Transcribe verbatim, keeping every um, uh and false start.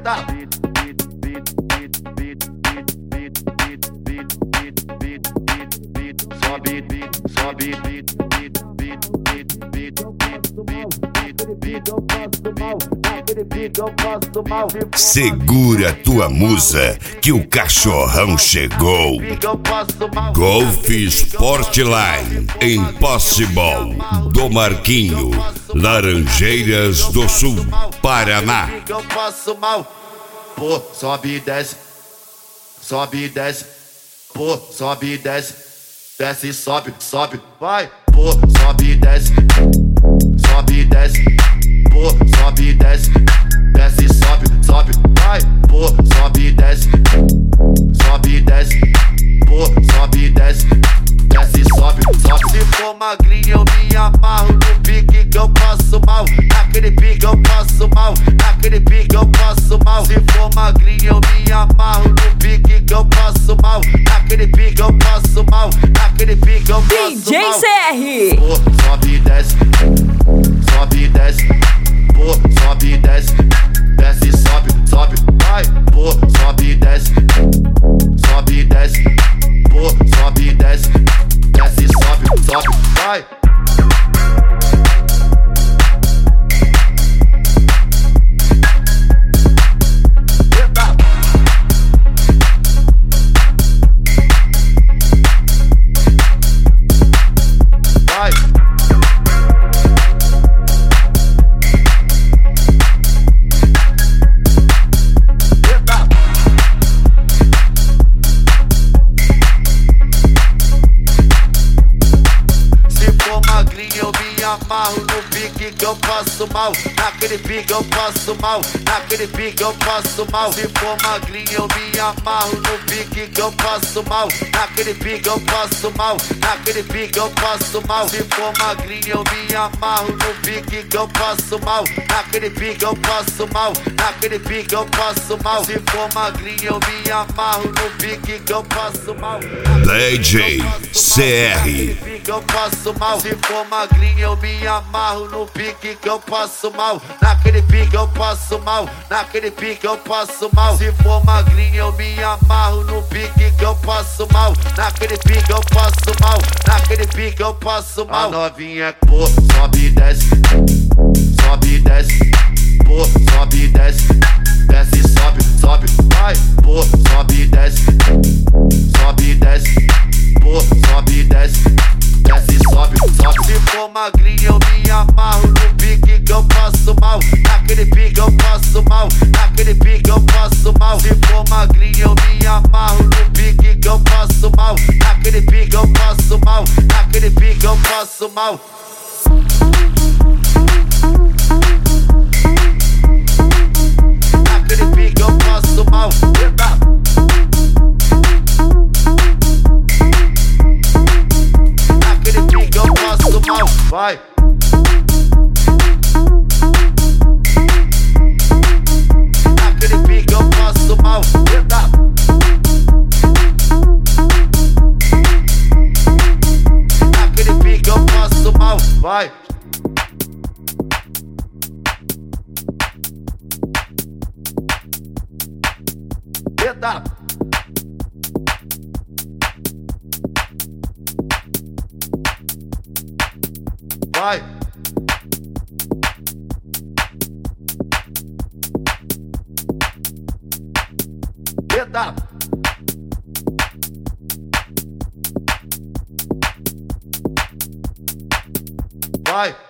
Eita! Sobe, sobe, segura tua musa que o cachorrão chegou. Golf Sportline Impossible do Marquinho, Laranjeiras do Sul, Paraná. Eu passo mal, pô, sobe e desce, sobe e desce, pô, sobe e desce, desce e sobe, sobe, vai, pô, sobe e desce, sobe e desce, pô, sobe e desce, desce e sobe, sobe, vai, pô, sobe e desce, sobe e desce, pô, sobe e desce, desce e sobe, sobe. Se for magrinho eu me amarro no pique que eu passo mal, naquele pique eu passo mal, naquele pique eu passo mal. Se for magrinho eu me amarro no pique que eu passo mal, naquele pique eu passo mal, naquele pique eu passo D J mal. C R. Pô, sobe e desce, sobe e desce, pô, sobe e desce, desce e sobe, sobe, vai, pô, sobe e desce, sobe e desce, pô, sobe e desce, desce e sobe, sobe, vai. Amarro no pique que eu passo mal, naquele pique eu passo mal, naquele pique eu passo mal. Se for magrinho eu me amarro no pique que eu passo mal, naquele pique eu passo mal, naquele pique eu passo mal. Se for magrinho eu me amarro no pique que eu passo mal, naquele pique eu passo mal, naquele pique eu passo mal. Se for magrinho eu me amarro no pique que eu passo mal, D J C R. eu passo mal. Se for magrinho eu me amarro no pique que eu passo mal, naquele pique eu passo mal, naquele pique eu passo mal. Se for magrinho eu me amarro no pique que eu passo mal, naquele pique eu passo mal, naquele pique eu passo mal. A novinha pô, sobe e desce, sobe e desce, pô, sobe e desce, desce e sobe, sobe, vai, pô, sobe e desce, sobe e desce, pô, sobe e desce, desce e sobe, sobe. Se for magrinho eu me amarro no pique que eu passo mal, naquele pique eu passo mal, naquele pique eu passo mal. Se for magrinho eu me amarro no pique que eu passo mal, naquele pique eu passo mal, naquele pique eu passo mal. Naquele pique eu passo mal. Eita! Vai! Naquele pique eu passo mal. Eita! Naquele pique eu passo mal. Vai! Eita! Vai! Eita! Vai!